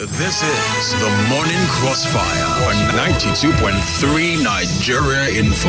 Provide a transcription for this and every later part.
This is the Morning Crossfire on 92.3 Nigeria Info.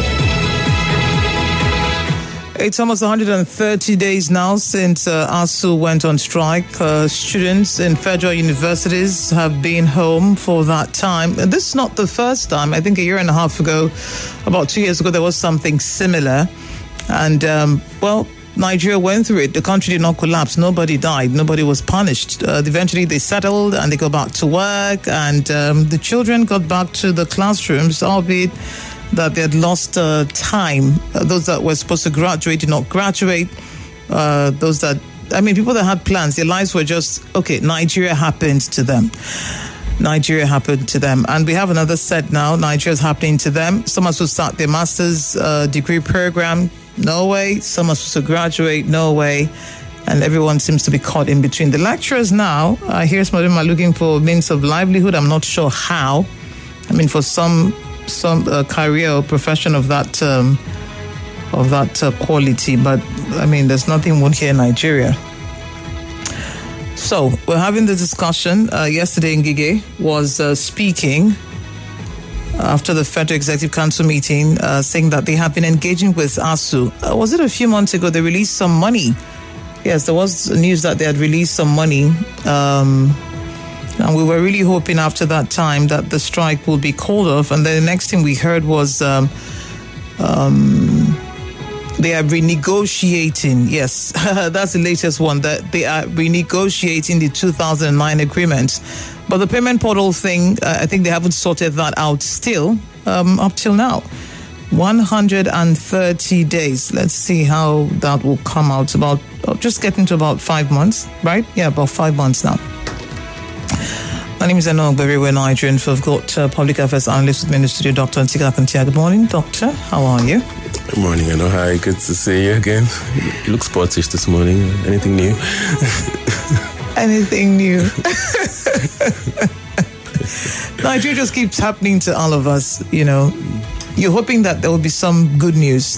It's almost 130 days now since ASUU went on strike. Students in federal universities have been home for that time. And this is not the first time. I think a year and a half ago, about 2 years ago, there was something similar. And, Nigeria went through it. The country did not collapse. Nobody died. Nobody was punished. Eventually, they settled and they go back to work. And the children got back to the classrooms, albeit that they had lost time. Those that were supposed to graduate did not graduate. People that had plans, their lives were just, okay, Nigeria happened to them. Nigeria happened to them. And we have another set now. Nigeria's happening to them. Some are supposed to start their master's degree program. No way. Some are supposed to graduate. No way. And everyone seems to be caught in between. The lecturers now, I hear some of them are looking for means of livelihood. I'm not sure how. I mean, for some career or profession of that quality. But, I mean, there's nothing wrong here in Nigeria. So, we're having the discussion. Yesterday, Ngige was speaking after the Federal Executive Council meeting, saying that they have been engaging with ASUU. Was it a few months ago they released some money? Yes, there was news that they had released some money. And we were really hoping after that time that the strike will be called off. And then the next thing we heard was they are renegotiating. Yes, that's the latest one, that they are renegotiating the 2009 agreement. But the payment portal thing, I think they haven't sorted that out still, up till now. 130 days. Let's see how that will come out. Just getting to about 5 months, right? Yeah, about 5 months now. My name is Enoch Berry, Nigerian. So I've got public affairs analyst with me in the studio, Dr. Ntika Kantia. Good morning, Doctor. How are you? Good morning, Enoch. Hi, good to see you again. You look sportish this morning. Anything new? Anything new? Nigeria just keeps happening to all of us, you know. You're hoping that there will be some good news.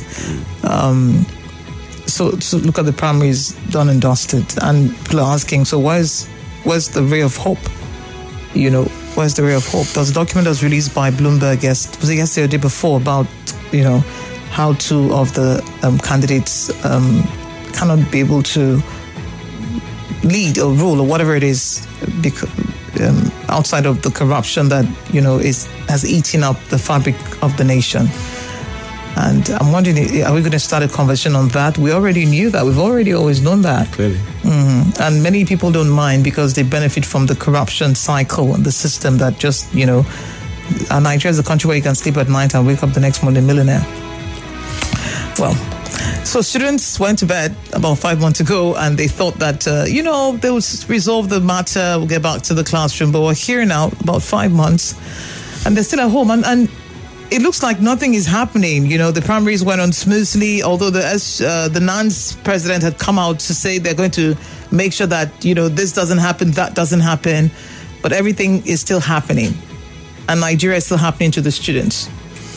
So look at the primaries done and dusted. And people are asking, so where's the ray of hope? You know, where's the ray of hope? There was a document that was released by Bloomberg, was it yesterday or the day before, about, you know, how two of the candidates cannot be able to lead or rule or whatever it is, because, outside of the corruption that, you know, has eaten up the fabric of the nation. And I'm wondering, are we going to start a conversation on that? We already knew that. We've already always known that. Clearly. Mm-hmm. And many people don't mind because they benefit from the corruption cycle and the system that just, you know, Nigeria is a country where you can sleep at night and wake up the next morning a millionaire. Well, so students went to bed about 5 months ago and they thought that, they would resolve the matter, we'll get back to the classroom. But we're here now, about 5 months, and they're still at home. And it looks like nothing is happening. You know, the primaries went on smoothly, although the NANS president had come out to say they're going to make sure that, you know, this doesn't happen, that doesn't happen. But everything is still happening. And Nigeria is still happening to the students.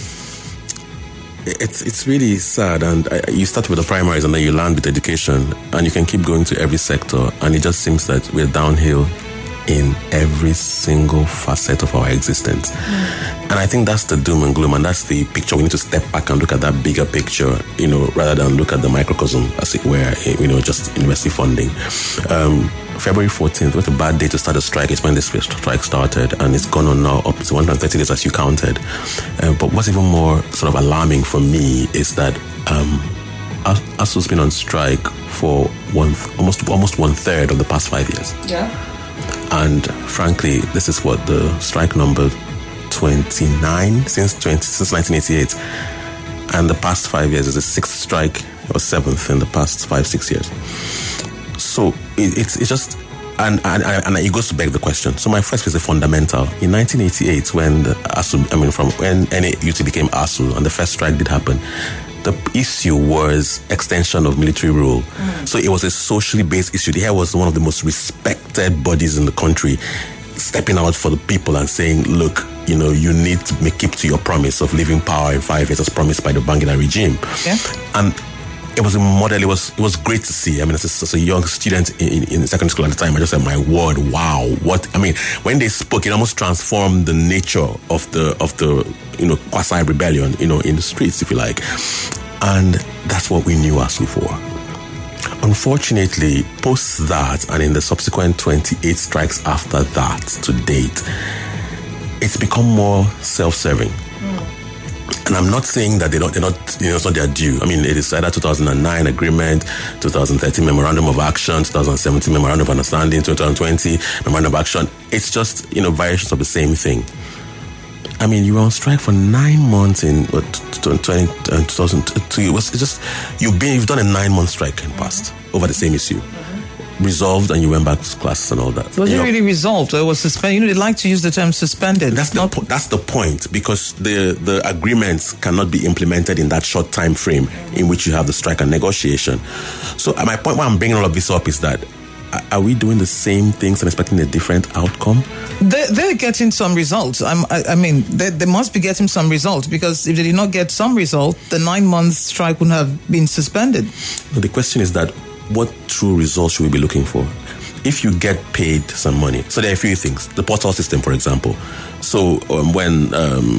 It's really sad, and you start with the primaries and then you land with education, and you can keep going to every sector, and it just seems that we're downhill in every single facet of our existence. And I think that's the doom and gloom, and that's the picture. We need to step back and look at that bigger picture, you know, rather than look at the microcosm, as it were, you know, just university funding. February 14th was a bad day to start a strike. It's when this strike started, and it's gone on now up to 130 days as you counted. But what's even more sort of alarming for me is that ASUU's been on strike for almost 1/3 of the past 5 years. Yeah. And frankly, this is what the strike number 29 since 1988. And the past 5 years is the 6th strike or 7th in the past 5-6 years. So it's just, and it goes to beg the question. So my first is a fundamental. In 1988, when when NAUT became ASUU and the first strike did happen, the issue was extension of military rule. So it was a socially based issue. Here was one of the most respected bodies in the country stepping out for the people and saying, look, you know, you need to keep to your promise of leaving power in 5 years as promised by the Babangida regime. Yeah. And it was a model. It was great to see. I mean, as a young student in secondary school at the time, I just said, my word, wow. When they spoke, it almost transformed the nature of the quasi-rebellion, in the streets, if you like. And that's what we knew ASUU for. Unfortunately, post that and in the subsequent 28 strikes after that to date, it's become more self-serving. And I'm not saying that it's not their due. I mean, it is either 2009 agreement, 2013 memorandum of action, 2017 memorandum of understanding, 2020 memorandum of action. It's just, variations of the same thing. I mean, you were on strike for 9 months in 2002. You've done a 9-month strike in the past over the same issue. Resolved, and you went back to classes and all that. Was it really resolved, or was suspended? They like to use the term suspended. That's the point, because the agreements cannot be implemented in that short time frame in which you have the strike and negotiation. So my point why I'm bringing all of this up is that, are we doing the same things and expecting a different outcome? They're getting some results. I mean, they must be getting some results, because if they did not get some result, the 9-month strike wouldn't have been suspended. No, the question is that, what true results should we be looking for? If you get paid some money, so there are a few things. The portal system, for example. So when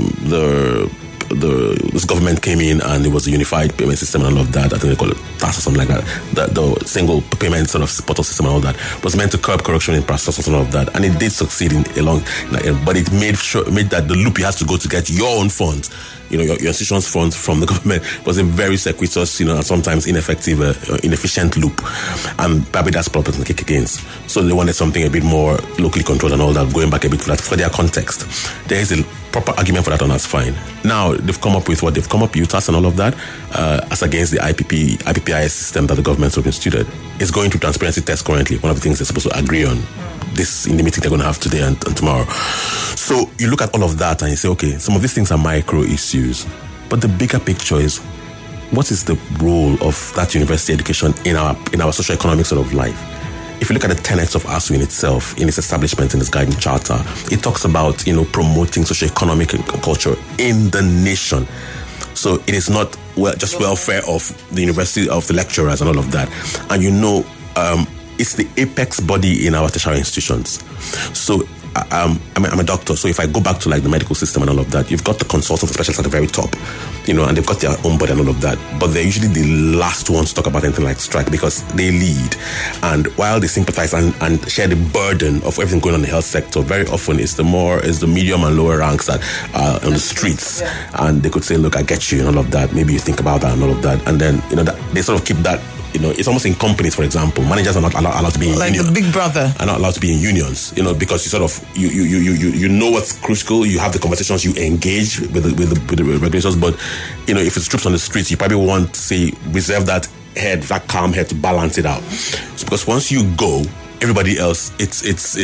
this government came in and it was a unified payment system and all of that, I think they call it TAS or something like that, the single payment sort of portal system and all that was meant to curb corruption in process and all of that, and it did succeed but it made that the loop you have to go to get your own funds, your institution's funds from the government, was a very circuitous, and sometimes ineffective, inefficient loop, and probably that's problems to kick against. So they wanted something a bit more locally controlled and all that, going back a bit for their context. There is a proper argument for that, and that's fine. Now they've come up with what they've come up, UTAS and all of that, as against the IPPIS system that the government has instituted. It's going through transparency tests currently. One of the things they're supposed to agree on this in the meeting they're going to have today and tomorrow. So you look at all of that and you say, okay, some of these things are micro issues, but the bigger picture is, what is the role of that university education in our socio-economic sort of life? If you look at the tenets of ASUU in itself, in its establishment, in its guiding charter, it talks about, promoting socio-economic culture in the nation. So it is not just welfare of the university, of the lecturers and all of that. And it's the apex body in our tertiary institutions. So I'm a doctor, so if I go back to the medical system and all of that, you've got the consultants, specialists at the very top, and they've got their own body and all of that, but they're usually the last ones to talk about anything like strike, because they lead, and while they sympathize and share the burden of everything going on in the health sector, very often it's the medium and lower ranks that are on the streets, and they could say, look, I get you and all of that, maybe you think about that and all of that, and then that they sort of keep that. It's almost in companies, for example. Managers are not allowed to be in unions. Like the big brother. Are not allowed to be in unions, because you sort of, you know what's crucial, you have the conversations, you engage with the regulations, but, if it's troops on the streets, you probably want to say, reserve that calm head to balance it out. So because once you go, everybody else, it's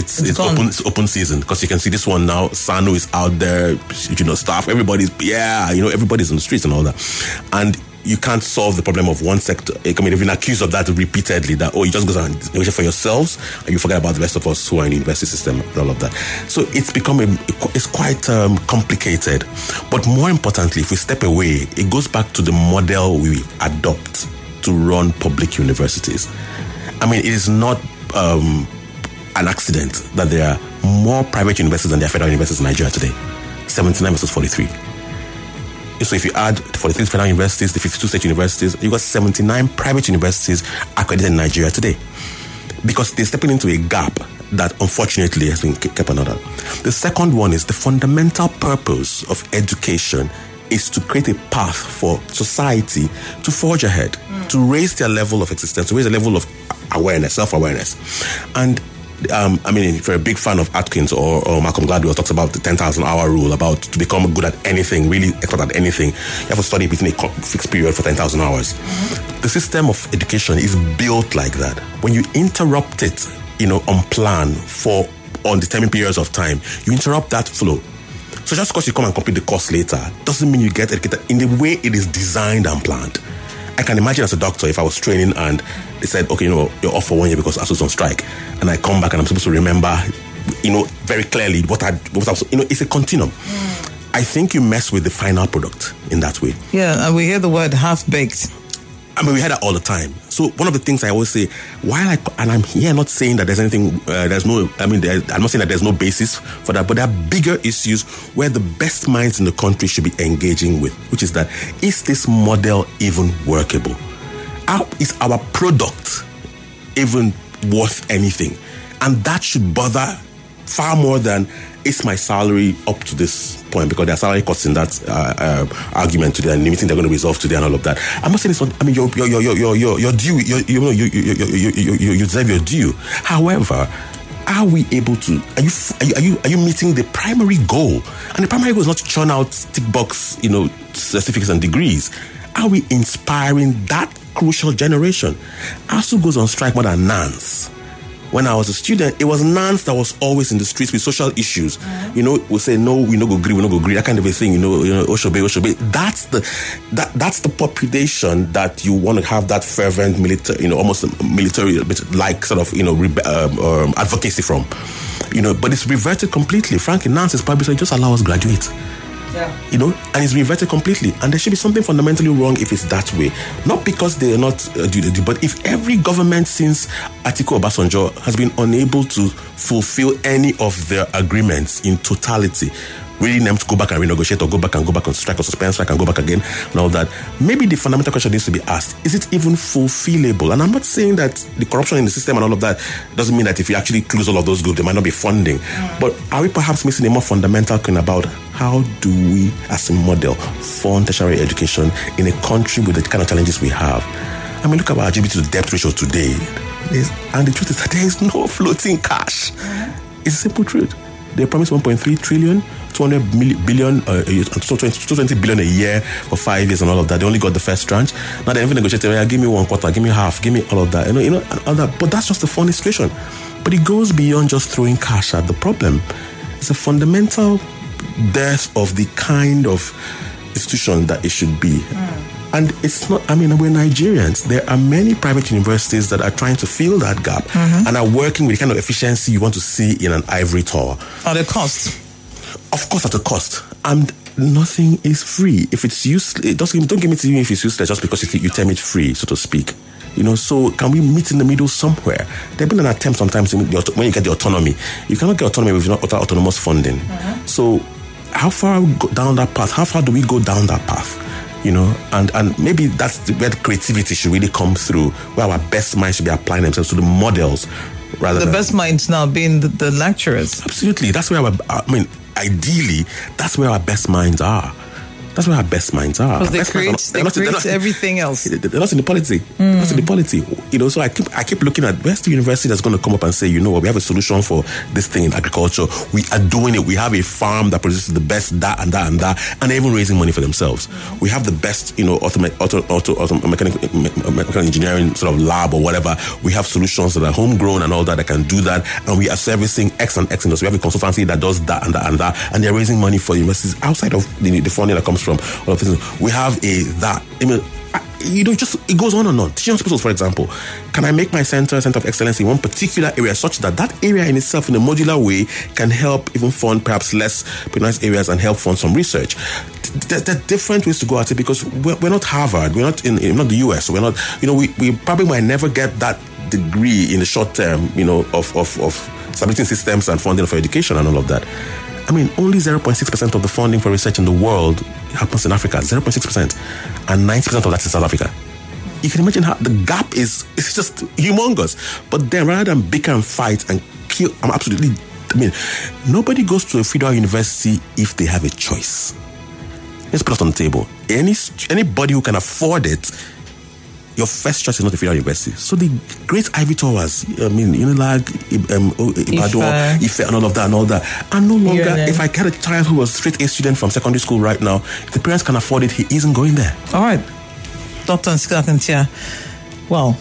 open season, because you can see this one now, Sanu is out there, staff, everybody's on the streets and all that. And you can't solve the problem of one sector. I mean, you've been accused of that repeatedly, that, you just go and negotiate for yourselves, and you forget about the rest of us who are in the university system and all of that. So it's become it's quite complicated. But more importantly, if we step away, it goes back to the model we adopt to run public universities. I mean, it is not an accident that there are more private universities than there are federal universities in Nigeria today. 79 versus 43. So if you add 43 federal universities, the 52 state universities, you've got 79 private universities accredited in Nigeria today. Because they're stepping into a gap that unfortunately has been kept another. The second one is the fundamental purpose of education is to create a path for society to forge ahead, to raise their level of existence, to raise a level of awareness, self-awareness. And if you're a big fan of Atkins or Malcolm Gladwell talks about the 10,000-hour rule, about to become good at anything, really expert at anything, you have to study within a fixed period for 10,000 hours. The system of education is built like that. When you interrupt it, on plan for undetermined periods of time, you interrupt that flow. So just because you come and complete the course later doesn't mean you get educated in the way it is designed and planned. I can imagine as a doctor, if I was training and they said, okay, you're off for 1 year because ASUU's on strike, and I come back and I'm supposed to remember, very clearly what I was, it's a continuum. I think you mess with the final product in that way. Yeah, and we hear the word half-baked. I mean, we hear that all the time. So one of the things I always say, and I'm here not saying that there's anything, I'm not saying that there's no basis for that, but there are bigger issues where the best minds in the country should be engaging with, which is that, is this model even workable? Is our product even worth anything? And that should bother far more than, is my salary up to this point? Because there are salary cuts in that argument today, and the meeting they're going to resolve today and all of that. I'm not saying it's not. I mean, you're due. You deserve your due. However, are we able to? Are you meeting the primary goal? And the primary goal is not to churn out tick box, certificates and degrees. Are we inspiring that crucial generation? ASUU goes on strike more than NANS. When I was a student, it was NANS that was always in the streets with social issues. We'll say, no, we no go agree, that kind of a thing, Oshobe. That's the population that you want to have that fervent military, almost military, like sort of, advocacy from. But it's reverted completely. Frankly, NANS is probably saying, just allow us graduate. Yeah. And it's reverted completely. And there should be something fundamentally wrong if it's that way. Not because they are not but if every government since Atiku Obasanjo has been unable to fulfill any of their agreements in totality, really them to go back and renegotiate or go back and strike or suspend strike and go back again and all that, maybe the fundamental question needs to be asked, is it even fulfillable? And I'm not saying that the corruption in the system and all of that doesn't mean that if you actually close all of those groups, there might not be funding. But are we perhaps missing a more fundamental question about how do we, as a model, fund tertiary education in a country with the kind of challenges we have? I mean, look at our GDP to debt ratio today. And the truth is that there is no floating cash. It's a simple truth. They promised 1.3 trillion, 200 billion, 220 billion a year for 5 years and all of that. They only got the first tranche. Now they're even negotiating, give me one quarter, give me half, give me all of that. All that. But that's just a funny situation. But it goes beyond just throwing cash at the problem. It's a fundamental death of the kind of institution that it should be. And it's not, we're Nigerians. There are many private universities that are trying to fill that gap and are working with the kind of efficiency you want to see in an ivory tower. At a cost? Of course, at a cost. And nothing is free. If it's useless, don't give me to you if it's useless just because you term it free, so to speak. So can we meet in the middle somewhere? There have been an attempt sometimes when you get the autonomy. You cannot get autonomy without autonomous funding. So how far down that path? How far do we go down that path? And maybe that's where the creativity should really come through, where our best minds should be applying themselves to the models rather than... The best minds now being the lecturers. Absolutely. That's where ideally, that's where our best minds are. That's where our best minds are. Because they create everything else. They're not in the polity. They're not in the polity. So I keep looking at where's the university that's going to come up and say, we have a solution for this thing in agriculture. We are doing it. We have a farm that produces the best that and that and that, and they're even raising money for themselves. We have the best, mechanical engineering sort of lab or whatever. We have solutions that are homegrown and all that can do that, and we are servicing X and X industry. We have a consultancy that does that and that and that, and they're raising money for universities outside of the funding that comes from all of this. We have it goes on and on. Teaching hospitals, for example, can I make my center of excellence in one particular area such that area in itself, in a modular way, can help even fund perhaps less penalized areas and help fund some research? There are different ways to go at it because we're not Harvard, we're not not the US, we're not. We probably might never get that degree in the short term, of stability systems and funding for education and all of that. Only 0.6% of the funding for research in the world happens in Africa. 0.6%. And 90% of that is South Africa. You can imagine how the gap is just humongous. But then rather than bicker and fight and kill, nobody goes to a federal university if they have a choice. Let's put it on the table. Anybody who can afford it, your first choice is not the federal university. So the great Ivy Towers, Ibadan, Ife, and all of that, and no longer, if I get a child who was straight A student from secondary school right now, if the parents can afford it, he isn't going there. All right. Dr. Nskakantia, well,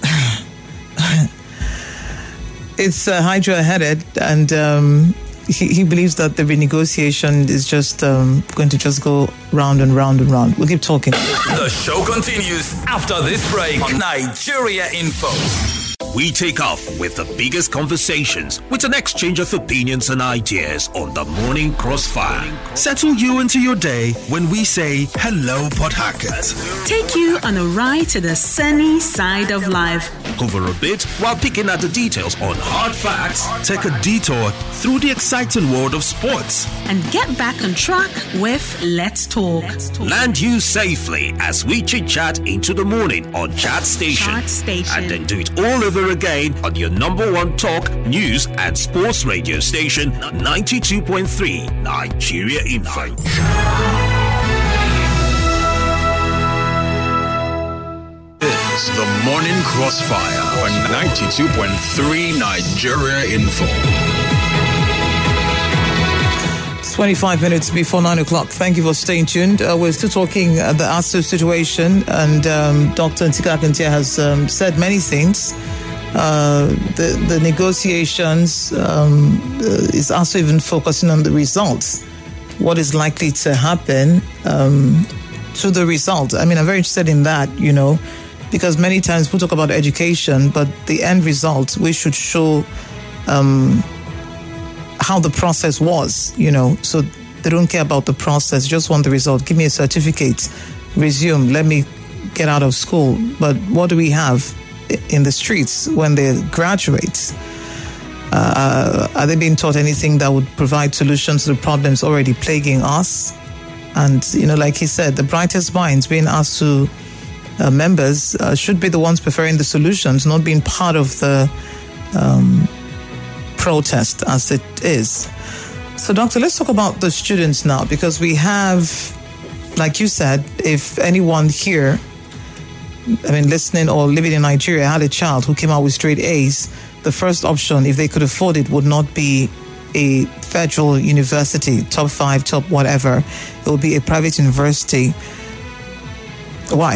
it's Hydra-headed, and he believes that the renegotiation is just going to just go round and round and round. We'll keep talking. The show continues after this break on Nigeria Info. We take off with the biggest conversations with an exchange of opinions and ideas on the Morning Crossfire. Settle you into your day when we say hello, Port Harcourt. Take you on a ride to the sunny side of life. Over a bit while picking at the details on hard facts. Take a detour through the exciting world of sports. And get back on track with Let's Talk. Land you safely as we chit-chat into the morning on Chat Station. And then do it all over again on your number one talk, news and sports radio station, 92.3 Nigeria Info. It's the Morning Crossfire on 92.3 Nigeria Info. 25 minutes before 9 o'clock. Thank you for staying tuned. We're still talking the ASU situation, and Dr. Nsika Akintia has said many things. The negotiations is also even focusing on the results. What is likely to happen to the result? I mean, I'm very interested in that, because many times we talk about education, but the end result, we should show how the process was, so they don't care about the process, just want the result. Give me a certificate, resume, let me get out of school. But what do we have in the streets when they graduate? Are they being taught anything that would provide solutions to the problems already plaguing us? And, like he said, the brightest minds being asked to members should be the ones preferring the solutions, not being part of the protest as it is. So, Doctor, let's talk about the students now, because we have, like you said, if anyone here, listening or living in Nigeria, had a child who came out with straight A's, the first option, if they could afford it, would not be a federal university, top 5, top whatever. It would be a private university. Why?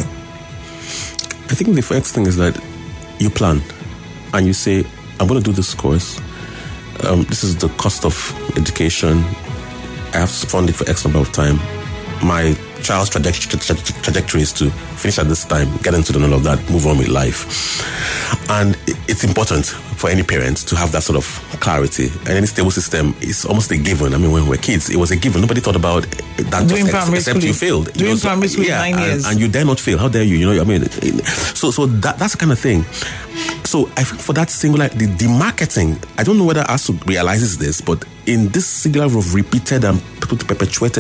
I think the first thing is that you plan and you say, I'm going to do this course. This is the cost of education. I have to fund it for X number of time. My child's trajectory is to finish at this time, get into the middle of that, move on with life. And it's important for any parent to have that sort of clarity. And any stable system is almost a given. When we were kids, it was a given. Nobody thought about that except you failed. Doing primary school 9 years. And you dare not fail. How dare you? So that's the kind of thing. So I think for that singular, the marketing, I don't know whether ASU realizes this, but in this singular of repeated and perpetuity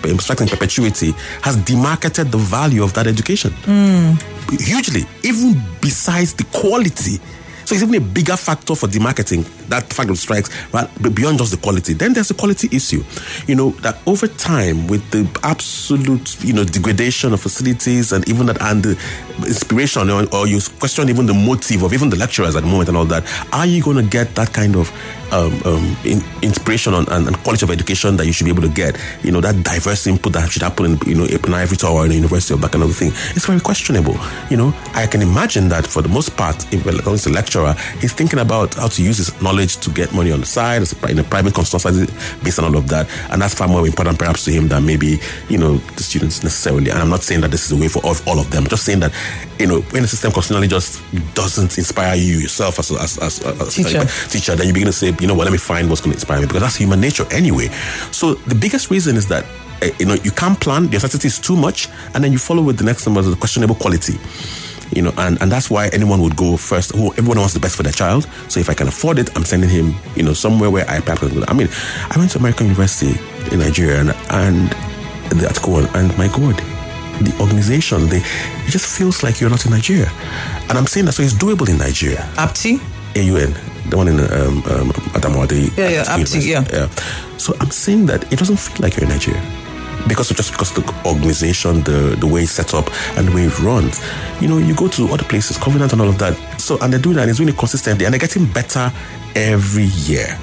has demarketed the value of that education. Hugely, even besides the quality. So it's even a bigger factor for demarketing, that fact of strikes, right? But beyond just the quality. Then there's a quality issue, that over time, with the absolute, degradation of facilities and even that, and the inspiration, or you question even the motive of even the lecturers at the moment and all that, are you going to get that kind of inspiration and quality of education that you should be able to get? That diverse input that should happen in every tower in a university or that kind of thing. It's very questionable. I can imagine that for the most part, if it's a lecturer, he's thinking about how to use his knowledge to get money on the side, in a private consultancy based on all of that. And that's far more important perhaps to him than maybe, the students necessarily. And I'm not saying that this is the way for all of them. I'm just saying that, when the system continually just doesn't inspire you yourself as a teacher, then you begin to say, let me find what's going to inspire me, because that's human nature anyway. So the biggest reason is that, you can't plan, the uncertainty is too much, and then you follow with the next number, the questionable quality. And that's why anyone would go first. Everyone wants the best for their child. So if I can afford it, I'm sending him, somewhere where I perhaps can go. I went to American University in Nigeria and the article, and my God, the organization, it just feels like you're not in Nigeria. And I'm saying that, so it's doable in Nigeria. APTI? AUN, the one in Adamawa. APTI, yeah. So I'm saying that it doesn't feel like you're in Nigeria. Because the organization, the way it's set up and the way it runs. You go to other places, Covenant and all of that. So, and they're doing that, and it's really consistently, and they're getting better every year.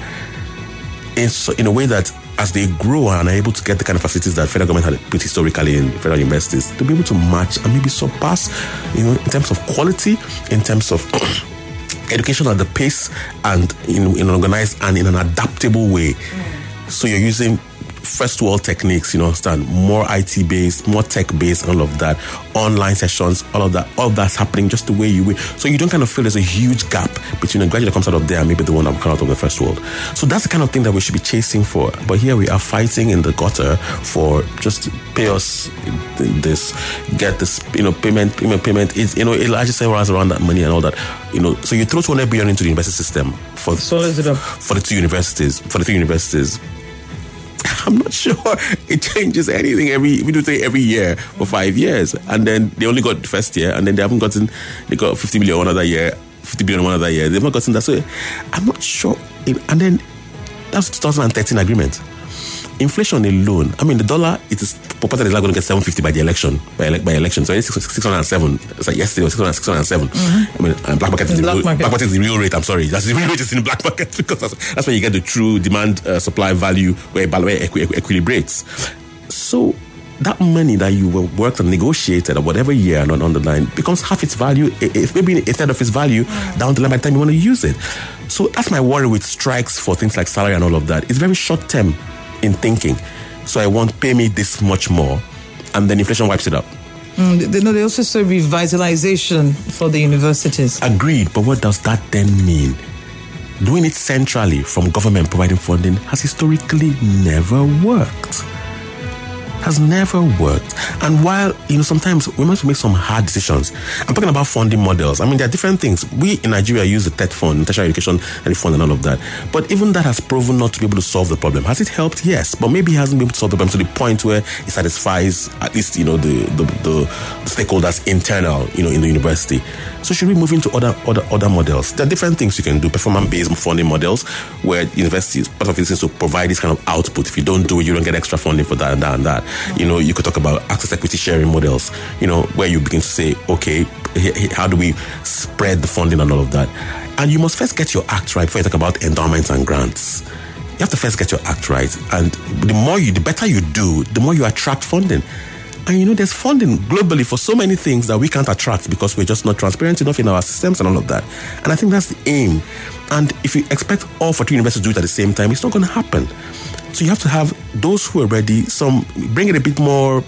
In a way that as they grow and are able to get the kind of facilities that federal government had put historically in federal universities, they'll be able to match and maybe surpass, in terms of quality, in terms of education at the pace, and in an organized and in an adaptable way. So you're using first world techniques, more IT based, more tech based, all of that, online sessions, all that's happening just the way you will. So you don't kind of feel there's a huge gap between a graduate that comes out of there and maybe the one that will come out of the first world. So that's the kind of thing that we should be chasing for. But here we are fighting in the gutter for just pay us this, get this, payment. It's, I just say around that money and all that, So you throw 200 billion into the university system for the three universities. I'm not sure it changes anything every year for 5 years, and then they only got the first year, and then they got 50 billion one other year, 50 billion one other year. They've not gotten that. So I'm not sure. And then that's 2013 agreement. Inflation alone, the dollar, it is purported is not going to get 750 by the election, by election. So it's 607. It's like yesterday was 607. And black market is the real rate. I'm sorry, that's the real rate is in the black market, because that's where you get the true demand supply value where it equilibrates. So that money that you worked and negotiated or whatever year and on the line becomes half its value, if maybe a third of its value down the line by the time you want to use it. So that's my worry with strikes for things like salary and all of that. It's very short term in thinking. So I want pay me this much more, and then inflation wipes it up. They also say revitalization for the universities. Agreed, but what does that then mean? Doing it centrally from government providing funding has historically never worked. And while, sometimes we must make some hard decisions. I'm talking about funding models. There are different things. We in Nigeria use the TED fund, tertiary education and the fund and all of that. But even that has proven not to be able to solve the problem. Has it helped? Yes. But maybe it hasn't been able to solve the problem to the point where it satisfies at least, the stakeholders internal, in the university. So should we move into other models? There are different things you can do. Performance-based funding models where universities, part of it is to provide this kind of output. If you don't do it, you don't get extra funding for that and that and that. You could talk about access equity sharing models, where you begin to say, okay, how do we spread the funding and all of that? And you must first get your act right before you talk about endowments and grants. You have to first get your act right. And the better you do, the more you attract funding. And there's funding globally for so many things that we can't attract because we're just not transparent enough in our systems and all of that. And I think that's the aim. And if you expect all 14 universities to do it at the same time, it's not going to happen. So you have to have those who are ready, bring it a bit more,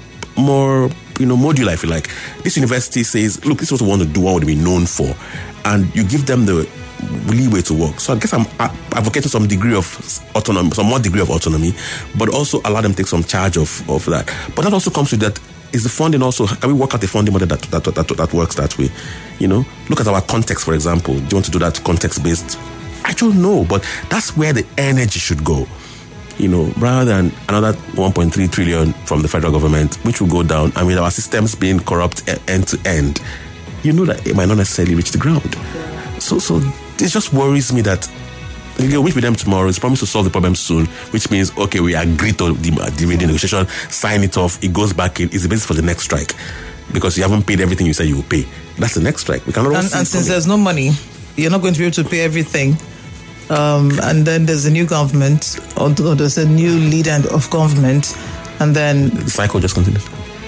modular, if you like. This university says, look, this is what we want to do, what we want to be known for. And you give them the leeway to work. So I guess I'm advocating some degree of autonomy, some more degree of autonomy, but also allow them to take some charge of that. But that also comes with that, is the funding also, can we work out the funding model that works that way? Look at our context, for example. Do you want to do that context-based? I don't know, but that's where the energy should go. Rather than another 1.3 trillion from the federal government, which will go down, and with our systems being corrupt end to end, that it might not necessarily reach the ground. So it just worries me that we'll meet with them tomorrow. It's promised to solve the problem soon, which means, okay, we agree to the renegotiation, sign it off, it goes back in, it's the basis for the next strike. Because you haven't paid everything you said you will pay. That's the next strike. We cannot. And since there's no money, you're not going to be able to pay everything. And then there's a new government, or there's a new leader of government, and then the cycle just continues.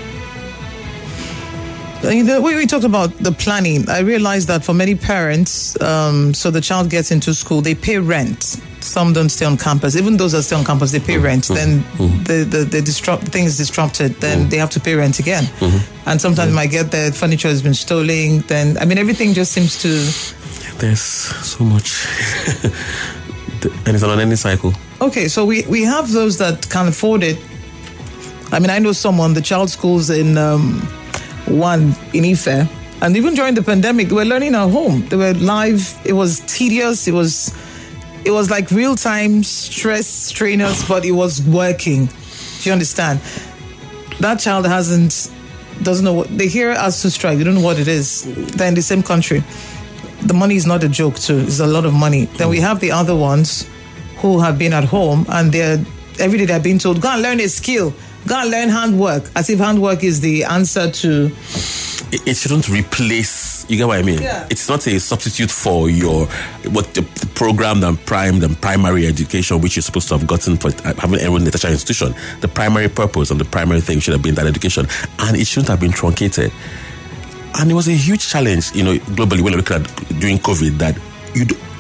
We talked about the planning. I realized that for many parents, so the child gets into school, they pay rent. Some don't stay on campus. Even those that stay on campus, they pay rent. Then the thing is disrupted. Then they have to pay rent again. And sometimes you might get their furniture has been stolen. Then, everything just seems to... There's so much. And it's an unending cycle. Okay, so we have those that can afford it. I know someone, the child schools in... one in Ife, and even during the pandemic, they were learning at home. They were live. It was tedious. It was like real time stress trainers, but it was working. Do you understand? That child doesn't know what they hear us to strike. They don't know what it is. They're in the same country. The money is not a joke too. It's a lot of money. Then we have the other ones who have been at home, and every day they're being told, go and learn a skill. Go and learn handwork, as if handwork is the answer to... It shouldn't replace, you get what I mean? Yeah. It's not a substitute for the program and primary education, which you're supposed to have gotten for having enrolled in a tertiary institution. The primary purpose and the primary thing should have been that education, and it shouldn't have been truncated. And it was a huge challenge, globally, when we look at during COVID, that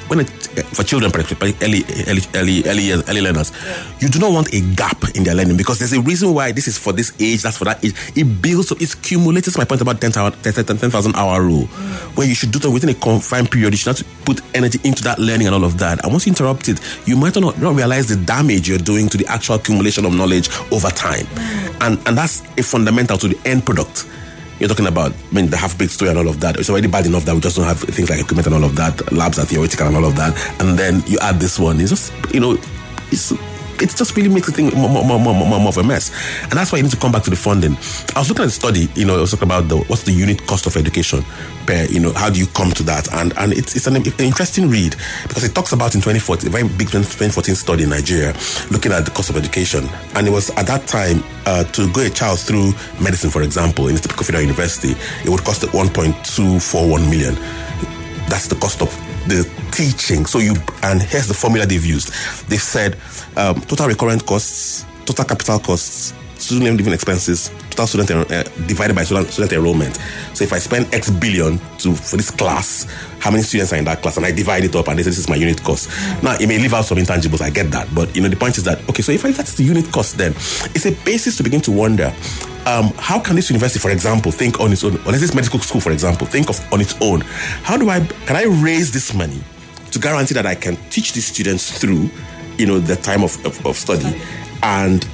for children, particularly early learners, you do not want a gap in their learning, because there's a reason why this is for this age, that's for that age. It builds, so it's cumulative. That's my point about 10,000 hour rule, where you should do them within a confined period. You should not put energy into that learning and all of that. And once you interrupt it, you might not realize the damage you're doing to the actual accumulation of knowledge over time. And that's a fundamental to the end product. You're talking about, the half-baked story and all of that. It's already bad enough that we just don't have things like equipment and all of that. Labs are theoretical and all of that. And then you add this one. It's just, it just really makes the thing more of a mess. And that's why you need to come back to the funding. I was looking at the study, I was talking about what's the unit cost of education per, how do you come to that? And it's an interesting read, because it talks about in 2014, a very big 2014 study in Nigeria, looking at the cost of education. And it was at that time, to go a child through medicine, for example, in a typical federal university, it would cost 1.241 million. That's the cost of the teaching. And here's the formula they've used. They've said total recurrent costs, total capital costs, student living expenses, total student divided by student enrollment. So if I spend X billion for this class, how many students are in that class? And I divide it up, and they say this is my unit cost. Now, it may leave out some intangibles, I get that. But, the point is that, okay, so if that's the unit cost, then it's a basis to begin to wonder, how can this university, for example, think on its own, or this medical school, for example, think of on its own? Can I raise this money to guarantee that I can teach these students through, the time of study, and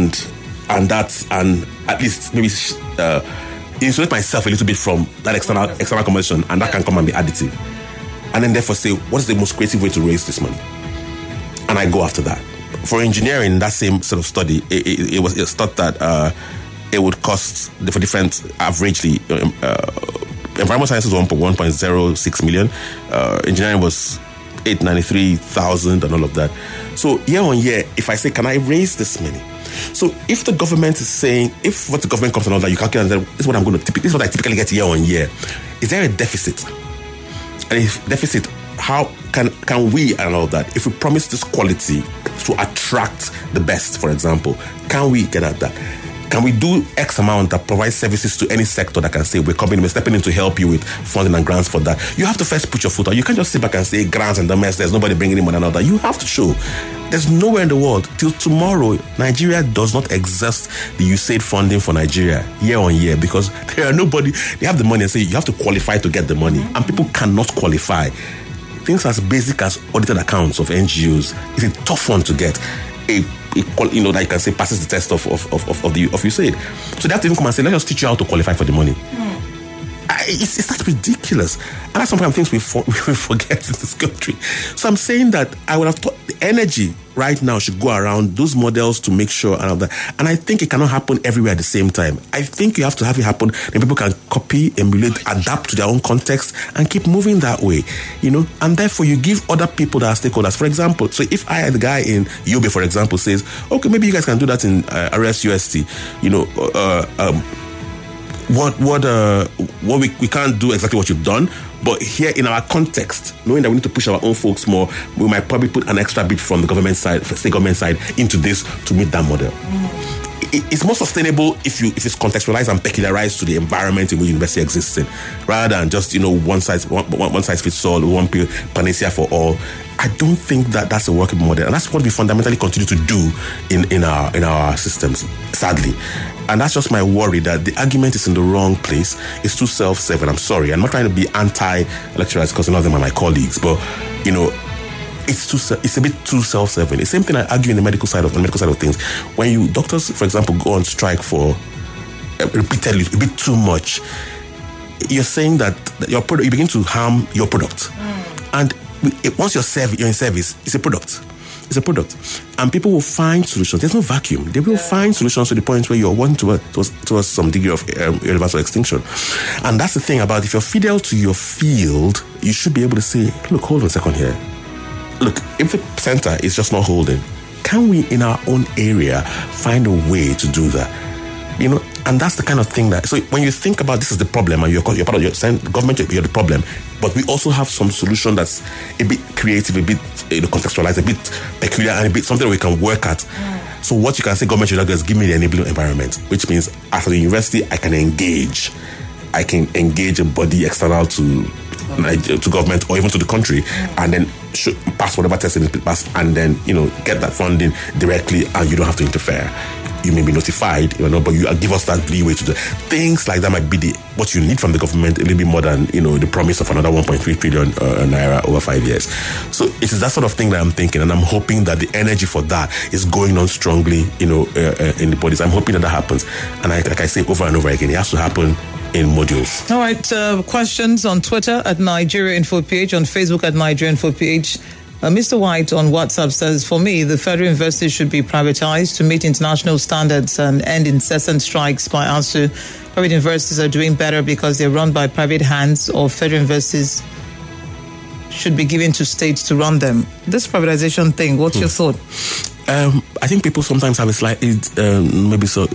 at least maybe insulate myself a little bit from that external competition, and that can come and be additive. And then therefore say, what is the most creative way to raise this money? And I go after that. For engineering, that same sort of study, it was thought that it would cost, for different, averagely, environmental sciences was 1.06 million, engineering was 893,000 and all of that. So year on year, if I say, can I raise this money? So if the government is saying, if what the government comes and all that, you calculate that this is what this is what I typically get year on year. Is there a deficit? And if deficit, how can we and all that? If we promise this quality to attract the best, for example, can we get at that? Can we do X amount that provides services to any sector that can say, we're stepping in to help you with funding and grants for that? You have to first put your foot out. You can't just sit back and say grants and the mess, there's nobody bringing in one another. You have to show. There's nowhere in the world. Till tomorrow, Nigeria does not exhaust the USAID funding for Nigeria year on year, because they have the money and say you have to qualify to get the money. And people cannot qualify. Things as basic as audited accounts of NGOs is a tough one to get. That you can say passes the test of USAID. So they have to even come and say, let's just teach you how to qualify for the money. It's that ridiculous. And that's sometimes things we forget in this country. So I'm saying that I would have thought the energy right now should go around those models to make sure and all that. And I think it cannot happen everywhere at the same time. I think you have to have it happen, then people can copy, emulate, adapt to their own context and keep moving that way, and therefore you give other people that are stakeholders. For example, so if the guy in Yobe, for example, says, okay, maybe you guys can do that in RSUST, what we can't do exactly what you've done, but here in our context, knowing that we need to push our own folks more, we might probably put an extra bit from the government side, state government side, into this to meet that model. It's more sustainable if it's contextualized and peculiarized to the environment in which university exists in, rather than just one size fits all, one panacea for all. I don't think that that's a workable model, and that's what we fundamentally continue to do in our systems, sadly. And that's just my worry, that the argument is in the wrong place. It's too self-serving. I'm sorry, I'm not trying to be anti-lecturers because none of them are my colleagues, but it's a bit too self-serving. It's the same thing I argue on the medical side of things. When doctors, for example, go on strike for repeatedly a bit too much, you're saying that your product, you begin to harm your product. And once you're in service, it's a product. It's a product. And people will find solutions. There's no vacuum. They will find solutions to the point where you're wanting towards some degree of universal extinction. And that's the thing about, if you're fidel to your field, you should be able to say, look, hold on a second here. Look, if the center is just not holding, can we in our own area find a way to do that? And that's the kind of thing that, so when you think about this is the problem, and you're part of your government, you're the problem, but we also have some solution that's a bit creative, a bit contextualized, a bit peculiar, and a bit something we can work at. So what you can say, government should do is give me the enabling environment, which means after the university, I can engage a body external to government or even to the country, and then pass whatever test it pass, and then get that funding directly, and you don't have to interfere. You may be notified, but you give us that leeway to do things like that. Might be what you need from the government a little bit more than the promise of another 1.3 trillion naira over 5 years. So it is that sort of thing that I'm thinking, and I'm hoping that the energy for that is going on strongly, in the bodies. I'm hoping that happens, and like I say over and over again, it has to happen in modules. All right, questions on Twitter at Nigeria Info PH, on Facebook at Nigeria Info PH. Mr. White on WhatsApp says, for me, the federal universities should be privatized to meet international standards and end incessant strikes by ASUU. Private universities are doing better because they're run by private hands, or federal universities should be given to states to run them. This privatization thing, what's your thought? I think people sometimes have a slightly, maybe so,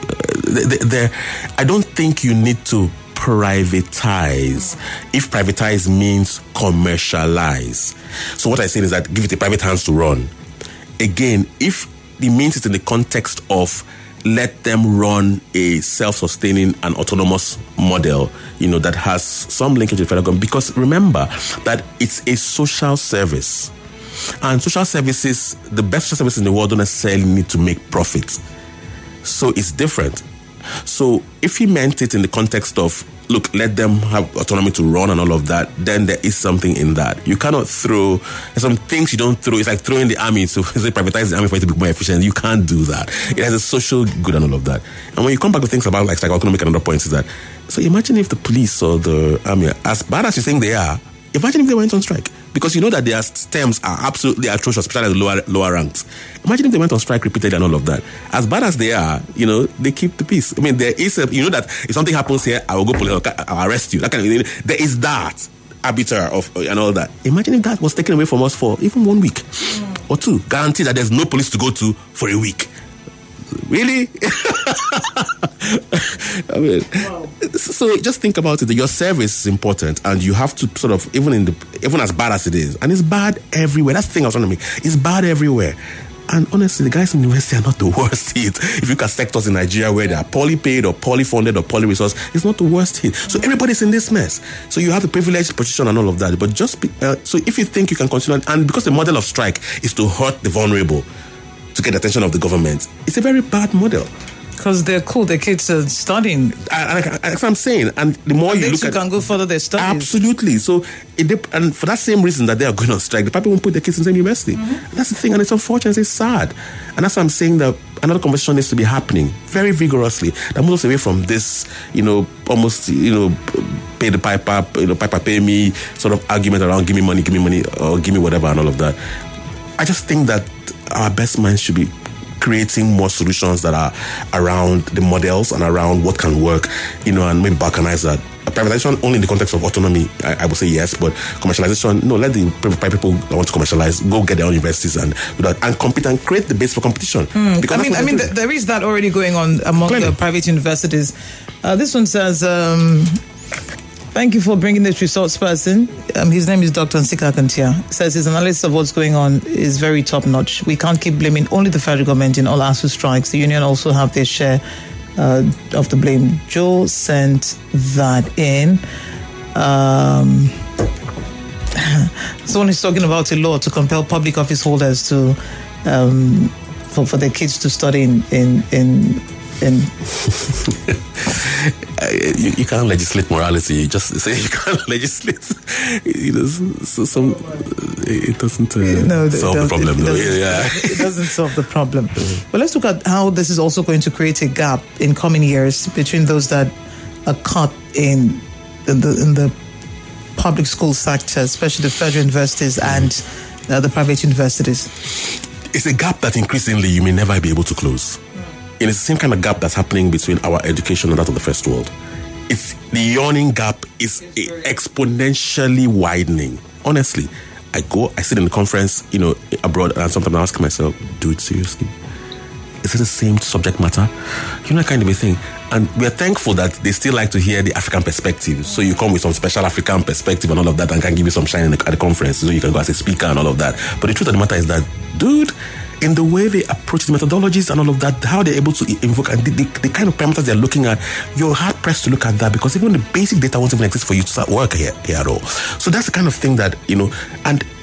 I don't think you need to privatize if privatize means commercialize. So what I say is that give it to private hands to run. Again, if it means it's in the context of let them run a self-sustaining and autonomous model, that has some linkage to the federal government, because remember that it's a social service. And social services, the best social services in the world don't necessarily need to make profits. So it's different. So if he meant it in the context of, look, let them have autonomy to run and all of that, then there is something in that. You cannot throw, some things you don't throw. It's like throwing the army to privatize the army for it to be more efficient. You can't do that. It has a social good and all of that. And when you come back to things about like economic and other points, is that, so imagine if the police or the army, as bad as you think they are, imagine if they went on strike. Because you know that their terms are absolutely atrocious, especially the lower ranks. Imagine if they went on strike repeatedly and all of that. As bad as they are, they keep the peace. I mean, there is that if something happens here, I will go police, I'll arrest you. That kind of, there is that arbiter of and all that. Imagine if that was taken away from us for even 1 week or two. Guarantee that there's no police to go to for a week. Really? I mean, wow. So just think about it. Your service is important, and you have to sort of, even as bad as it is, and it's bad everywhere. That's the thing I was trying to make. It's bad everywhere. And honestly, the guys in the university are not the worst hit. If you look at sectors in Nigeria where they are poorly paid or poorly funded or poorly resourced, it's not the worst hit. So everybody's in this mess. So you have the privileged position and all of that. But so if you think you can continue, and because the model of strike is to hurt the vulnerable, to get the attention of the government, it's a very bad model. Because they're cool, the kids are studying. That's what I'm saying. And the more you look at, can go further their studies. Absolutely. So, and for that same reason that they are going on strike, the people won't put their kids in the same university. Mm-hmm. That's the thing, and it's unfortunate, it's sad. And that's why I'm saying that another conversation needs to be happening very vigorously. That moves away from this, almost, pay the piper, piper pay me sort of argument around give me money, or give me whatever and all of that. I just think that our best minds should be creating more solutions that are around the models and around what can work, and maybe balkanize that. Privatization only in the context of autonomy, I would say yes, but commercialization, no, let the private people that want to commercialize go get their own universities and do that and compete and create the base for competition. Because there is that already going on among the private universities. This one says, thank you for bringing this resource person. His name is Dr. Nsika Kantia. Says his analysis of what's going on is very top-notch. We can't keep blaming only the federal government in all ASUU strikes. The union also have their share of the blame. Joe sent that in. Someone is talking about a law to compel public office holders to for their kids to study in you can't legislate morality. You just say you can't legislate. It doesn't solve the problem. It doesn't solve the problem. But let's look at how this is also going to create a gap in coming years between those that are caught in the public school sector, especially the federal universities and the private universities. It's a gap that increasingly you may never be able to close. And it's the same kind of gap that's happening between our education and that of the first world. It's the yawning gap is exponentially widening. Honestly, I sit in the conference, abroad, and sometimes I ask myself, dude, seriously? Is it the same subject matter? That kind of a thing. And we're thankful that they still like to hear the African perspective. So you come with some special African perspective and all of that and can give you some shine at the conference. So you can go as a speaker and all of that. But the truth of the matter is that, dude, in the way they approach the methodologies and all of that, how they're able to invoke and the kind of parameters they're looking at, you're hard pressed to look at that because even the basic data won't even exist for you to start work here at all. So that's the kind of thing that, and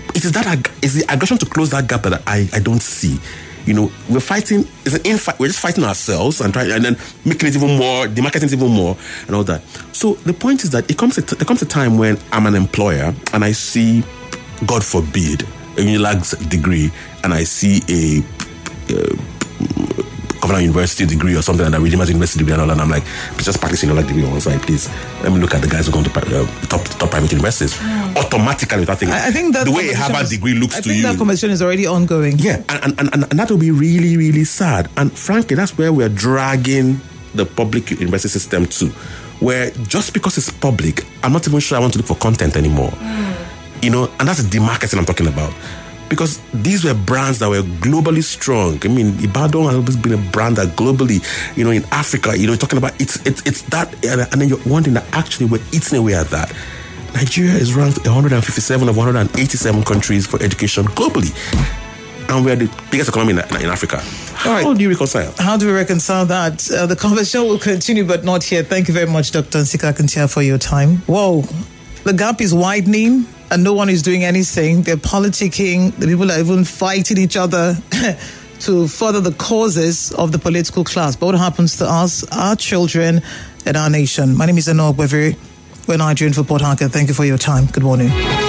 it is the aggression to close that gap that I don't see. We're fighting. We're just fighting ourselves and then making it even more, demarketing it even more, and all that. So the point is that there comes a time when I'm an employer and I see, God forbid, a UNILAG degree, and I see a Governor University degree or something like that, Redeemers University degree and all that, and I'm like, just practicing UNILAG degree on one side, please. Let me look at the guys who go to top private universities. Automatically, without thinking. I think that the way a Harvard degree looks to you. I think that conversation is already ongoing. Yeah, and that will be really, really sad. And frankly, that's where we're dragging the public university system to, where just because it's public, I'm not even sure I want to look for content anymore. And that's the demarketing I'm talking about. Because these were brands that were globally strong. I mean, Ibadan has always been a brand that globally, in Africa, talking about it's that, and then you're wondering that actually we're eating away at that. Nigeria is ranked 157 of 187 countries for education globally. And we're the biggest economy in Africa. How do you reconcile? How do we reconcile that? The conversation will continue, but not here. Thank you very much, Dr. Nsika Akintiah, for your time. Whoa, the gap is widening. And no one is doing anything. They're politicking. The people are even fighting each other to further the causes of the political class. But what happens to us, our children, and our nation? My name is Anoa Bweviri. We're Nigerian for Port Harcourt. Thank you for your time. Good morning.